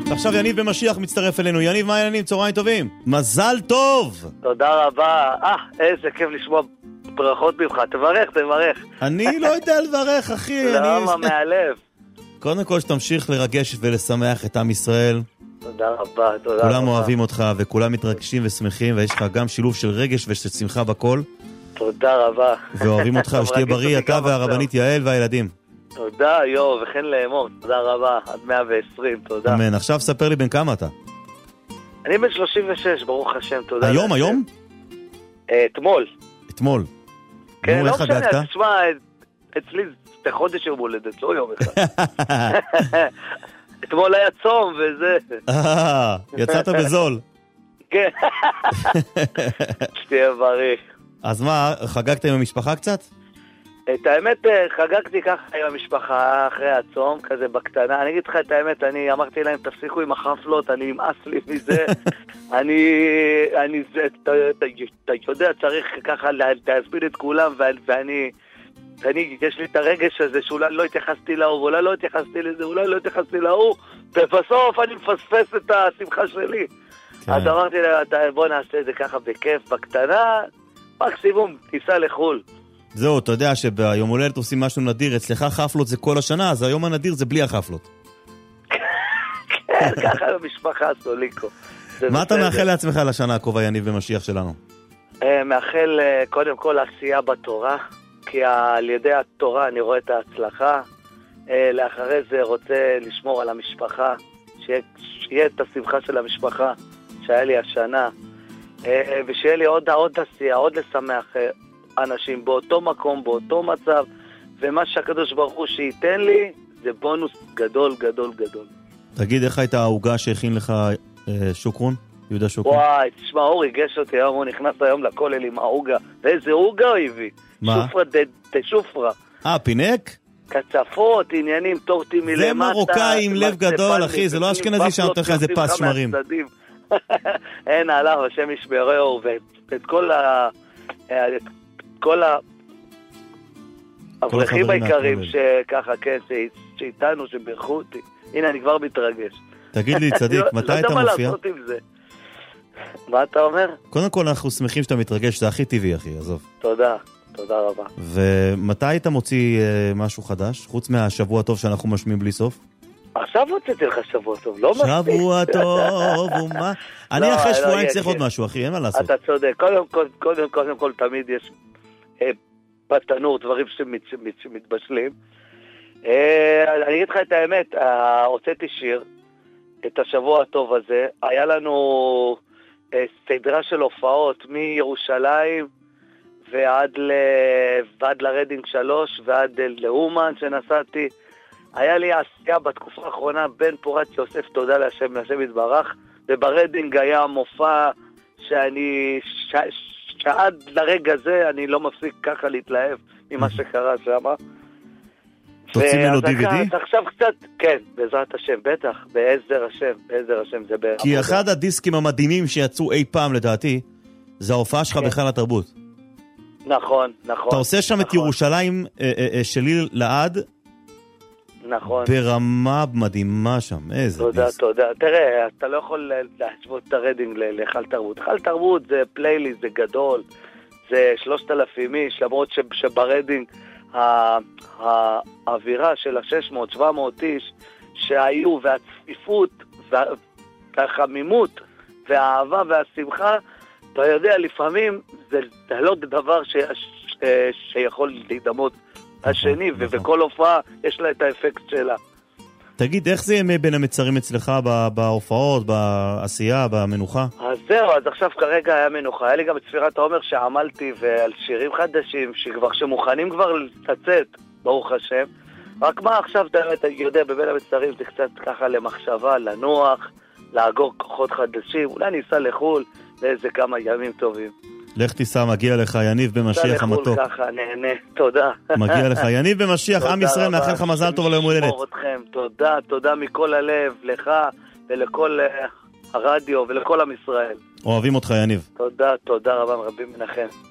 ועכשיו יניב במשיח מצטרף אלינו. יניב, מה העניינים? צהריים טובים. מזל טוב. תודה רבה. איזה כיף לשמוע ברכות ממך. תברך. אני לא יודע לברך, אחי. למה? מהלב. קודם כל שתמשיך לרגש ולשמח את עם ישראל. תודה רבה. כולם אוהבים אותך וכולם מתרגשים ושמחים, ויש לך גם שילוב של רגש ושל שמחה בכל. תודה רבה. ואוהבים אותך, ושתהיה בריא, אתה והרבנית יעל והילדים. תודה, וכן לאמור. תודה רבה. עד 120, תודה. אמן. עכשיו ספר לי בן כמה אתה. אני בן 36, ברוך השם, תודה. היום? אתמול. כן, לא משנה, תשמע, אצלי זה חודש יום הולדת, לא יום אחד. אתמול היה צום וזה. יצאת בזול. כן. שתהיה בריא. אז מה, חגגת עם המשפחה קצת? את האמת, חגגתי ככה עם המשפחה אחרי הצום, כזה בקטנה. אני אגיד לך את האמת, אני אמרתי להם, תפסיקו עם החפלות, אני אמאס לי מזה. אתה יודע, צריך ככה להסביר את כולם, ואני, יש לי את הרגש הזה שאולי לא התייחסתי להוא, ואולי לא התייחסתי לזה, אולי לא התייחסתי להוא, ובסוף אני מפספס את השמחה שלי. אז אמרתי להם, בוא נעשה את זה ככה בכיף, בקטנה, מקסימום, תיסע לחול. זהו, אתה יודע שביום הולדת עושים משהו נדיר, אצלך חפלות זה כל השנה, אז היום הנדיר זה בלי החפלות. כן, ככה למשפחה סוליקו. מה אתה מאחל לעצמך לשנה הקרובה, יניב במשיח שלנו? מאחל קודם כל עשייה בתורה, כי על ידי התורה אני רואה את ההצלחה. לאחרי זה רוצה לשמור על המשפחה, שיהיה את השמחה של המשפחה שהיה לי השנה, ושיהיה לי עוד עשייה, עוד לשמח אנשים באותו מקום, באותו מצב, ומה שהקדוש ברוך הוא שייתן לי זה בונוס גדול גדול גדול. תגיד, איך הייתה ההוגה שהכין לך שוקרון? יהודה שוקרון? וואי, תשמע, הוא ריגש אותי היום, הוא נכנס היום לכולל עם ההוגה. ואיזה הוגה הוא הביא? מה? שופרה שופרה. פינק? קצפות, עניינים, טורטים מלמטה. זה מרוקאי עם לב גדול, אחי, זה לא אשכנזי שנותן לך איזה פס שמרים. אין עליו, השם ישמרהו, ואת כל האברכים העיקרים שככה, כן, שאיתנו, שברכו אותי. הנה, אני כבר מתרגש. תגיד לי, צדיק, מתי אתה מופיע? לא יודע מה לעשות עם זה. מה אתה אומר? קודם כל, אנחנו שמחים שאתה מתרגש, זה הכי טבעי, אחי, עזוב. תודה רבה. ומתי אתה מוציא משהו חדש? חוץ מהשבוע טוב שאנחנו משמיעים בלי סוף? עכשיו הוצאתי לך שבוע טוב, לא מספיק. שבוע טוב, ומה? אני אחרי שבועיים צריך עוד משהו, אחי, אין מה לעשות. אתה צודק, קודם כל תמיד יש בתנור דברים שמתבשלים. אני אגיד לך את האמת, הוצאתי שיר, את השבוע הטוב הזה, היה לנו סדרה של הופעות מירושלים ועד לרדינג 3 ועד לאומן שנסעתי. היה לי עשייה בתקופה האחרונה בין פורת יוסף, תודה להשם יתברך, וברדינג היה מופע שאני שעד לרגע זה אני לא מפסיק ככה להתלהב ממה שקרה שם. תוציא ממנו DVD? עכשיו קצת, כן, בעזרת השם, בטח, בעזר השם זה בעבודה. כי אחד הדיסקים המדהימים שיצאו אי פעם לדעתי, זה ההופעה שלך בכלל התרבות. נכון. אתה עושה שם את ירושלים שלי לעד, נכון. ברמה מדהימה שם, איזה דיסק. תודה. תראה, אתה לא יכול להשוות את הרדינג לחל תרבות. חל תרבות זה פלייליסט, זה גדול, זה 3,000 איש, למרות שברדינג האווירה של 600-700 איש שהיו, והצפיפות והחמימות והאהבה והשמחה, אתה יודע, לפעמים זה לא דבר שיכול להידמות השני, ובכל הופעה יש לה את האפקט שלה. תגיד, איך זה ימי בין המצרים אצלך בהופעות, בעשייה, במנוחה? אז זהו, אז עכשיו כרגע היה מנוחה. היה לי גם את ספירת העומר שעמלתי ועל שירים חדשים שמוכנים כבר לצאת, ברוך השם. רק מה עכשיו, אתה יודע, בבין המצרים זה קצת ככה למחשבה, לנוח, לאגור כוחות חדשים. אולי ניסע לחול לאיזה כמה ימים טובים. לך תיסע, מגיע לך יניב במשיח המתוק. ניסע לחול ככה, נהנה, תודה. מגיע לך יניב במשיח, עם ישראל, מאחל לך מזל טוב על יום הולדת. תודה מכל הלב, לך ולכל הרדיו ולכל עם ישראל. אוהבים אותך יניב. תודה רבה, רבי מנחם.